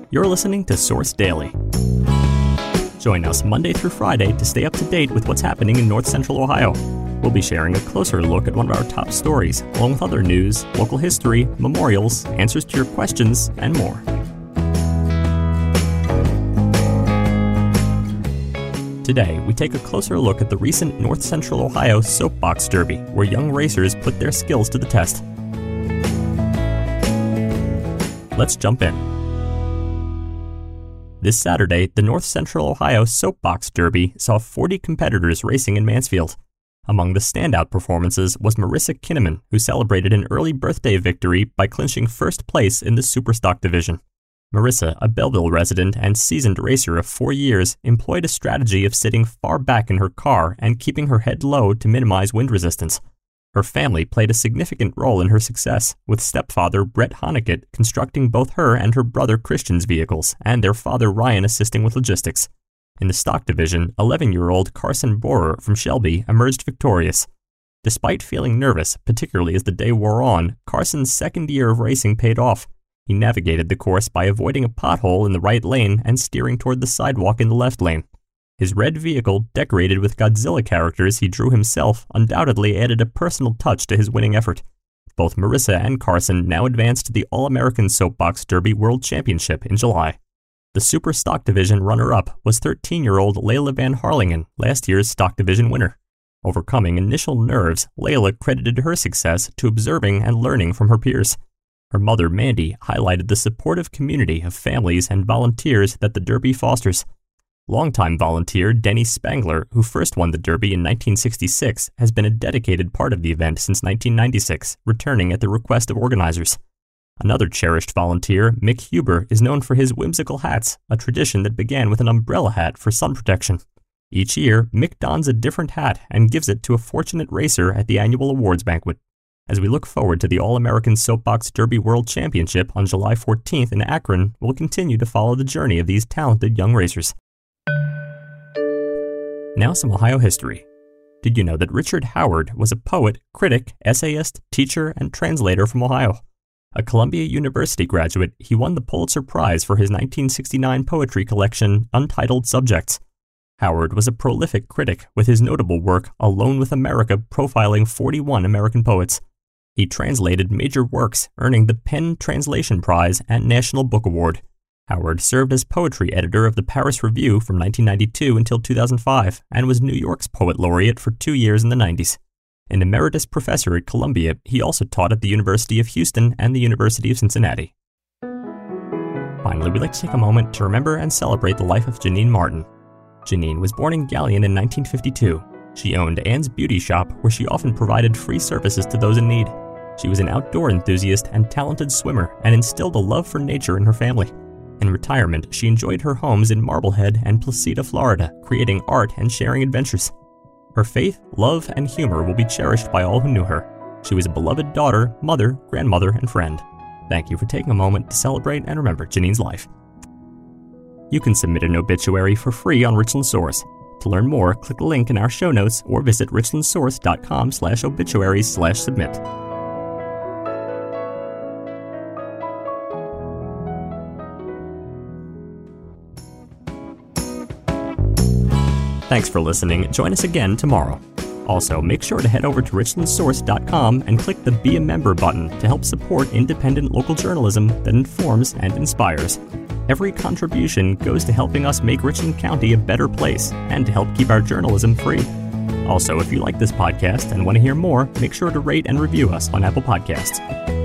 You're listening to Source Daily. Join us Monday through Friday to stay up to date with what's happening in North Central Ohio. We'll be sharing a closer look at one of our top stories, along with other news, local history, memorials, answers to your questions, and more. Today, we take a closer look at the recent North Central Ohio Soapbox Derby, where young racers put their skills to the test. Let's jump in. This Saturday, the North Central Ohio Soapbox Derby saw 40 competitors racing in Mansfield. Among the standout performances was Marissa Kinnaman, who celebrated an early birthday victory by clinching first place in the Superstock division. Marissa, a Belleville resident and seasoned racer of 4 years, employed a strategy of sitting far back in her car and keeping her head low to minimize wind resistance. Her family played a significant role in her success, with stepfather Brett Honigett constructing both her and her brother Christian's vehicles, and their father Ryan assisting with logistics. In the stock division, 11-year-old Carson Borer from Shelby emerged victorious. Despite feeling nervous, particularly as the day wore on, Carson's second year of racing paid off. He navigated the course by avoiding a pothole in the right lane and steering toward the sidewalk in the left lane. His red vehicle, decorated with Godzilla characters he drew himself, undoubtedly added a personal touch to his winning effort. Both Marissa and Carson now advanced to the All-American Soapbox Derby World Championship in July. The Super Stock Division runner-up was 13-year-old Layla Van Harlingen, last year's Stock Division winner. Overcoming initial nerves, Layla credited her success to observing and learning from her peers. Her mother, Mandy, highlighted the supportive community of families and volunteers that the Derby fosters. Longtime volunteer Denny Spangler, who first won the Derby in 1966, has been a dedicated part of the event since 1996, returning at the request of organizers. Another cherished volunteer, Mick Huber, is known for his whimsical hats, a tradition that began with an umbrella hat for sun protection. Each year, Mick dons a different hat and gives it to a fortunate racer at the annual awards banquet. As we look forward to the All-American Soapbox Derby World Championship on July 14th in Akron, we'll continue to follow the journey of these talented young racers. Now some Ohio history. Did you know that Richard Howard was a poet, critic, essayist, teacher, and translator from Ohio? A Columbia University graduate, he won the Pulitzer Prize for his 1969 poetry collection, Untitled Subjects. Howard was a prolific critic, with his notable work, Alone with America, profiling 41 American poets. He translated major works, earning the PEN Translation Prize and National Book Award. Howard served as poetry editor of the Paris Review from 1992 until 2005, and was New York's Poet Laureate for 2 years in the 90s. An emeritus professor at Columbia, he also taught at the University of Houston and the University of Cincinnati. Finally, we'd like to take a moment to remember and celebrate the life of Janine Martin. Janine was born in Galion in 1952. She owned Ann's Beauty Shop, where she often provided free services to those in need. She was an outdoor enthusiast and talented swimmer, and instilled a love for nature in her family. In retirement, she enjoyed her homes in Marblehead and Placida, Florida, creating art and sharing adventures. Her faith, love, and humor will be cherished by all who knew her. She was a beloved daughter, mother, grandmother, and friend. Thank you for taking a moment to celebrate and remember Janine's life. You can submit an obituary for free on Richland Source. To learn more, click the link in our show notes or visit richlandsource.com/obituaries/submit. Thanks for listening. Join us again tomorrow. Also, make sure to head over to richlandsource.com and click the Be a Member button to help support independent local journalism that informs and inspires. Every contribution goes to helping us make Richland County a better place and to help keep our journalism free. Also, if you like this podcast and want to hear more, make sure to rate and review us on Apple Podcasts.